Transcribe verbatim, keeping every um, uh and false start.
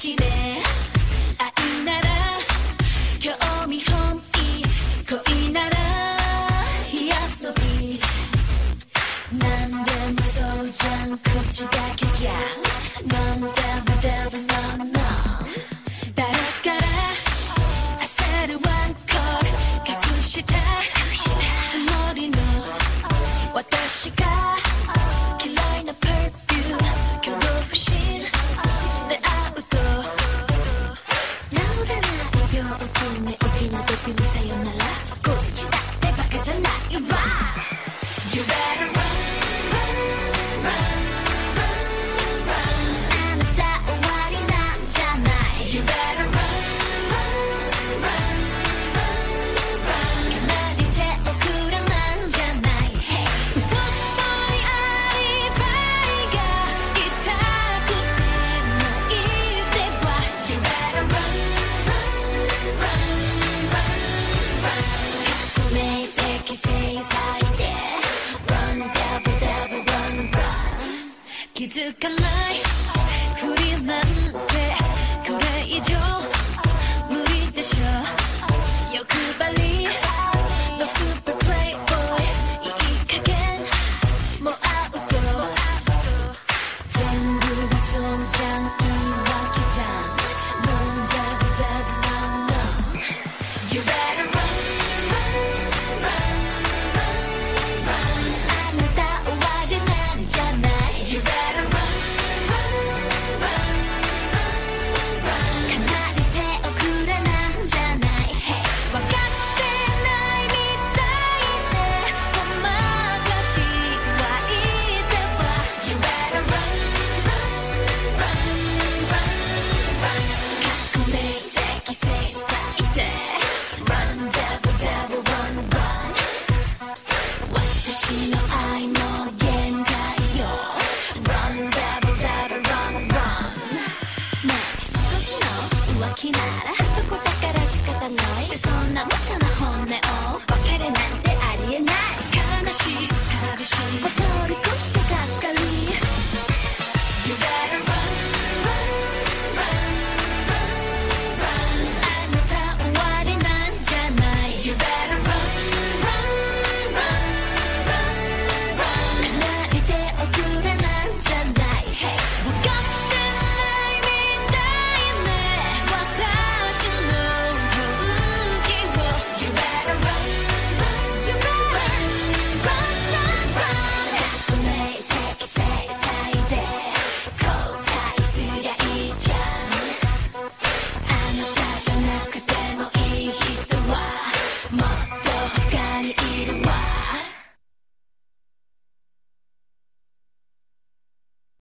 口で愛なら興味本意恋なら火遊び何でもそうじゃん口だけじゃ Non devil devil no no 誰から焦るワンコール隠したつもりの私が嫌いなパーフューム挙動不審出会うと治らない病気寝起きの毒にさよならこっちだってバカじゃないわ You better run run run run run あなた終わりなんじゃない You better run run run run run かなり手遅れなんじゃない Hey 嘘っぽいアリバイが痛くてもいいでは You better run run run run run 革命的制裁で Run devil devil run run 気づかないふりなんてこれ以上無理でしょ欲張りのスーパープレイボーイいい加減もうアウト全部がそうじゃん言い訳じゃん Non devil devil run run You better run run run run あなた終わりなんじゃない You better run run run run かなり手遅れなんじゃない Hey 分かってないみたいでごまかしはいいでは You better run run run run 革命的制裁で Run devil devil run run 私の愛の限界よ Run devil devil run run ねえ少しの浮気ならどこだから仕方ないそんな無茶な本音を別れなんてありえない悲しい寂しいを通り越してがっかり You better run run run run あなた終わりなんじゃない You better run run run run かなり手遅れなんじゃない Hey 分かってないみたいね私の本気を You better run run You better run run run 革命的制裁で後悔すりゃいいじゃんあなたじゃなくてもいい人はもっと他にいるわ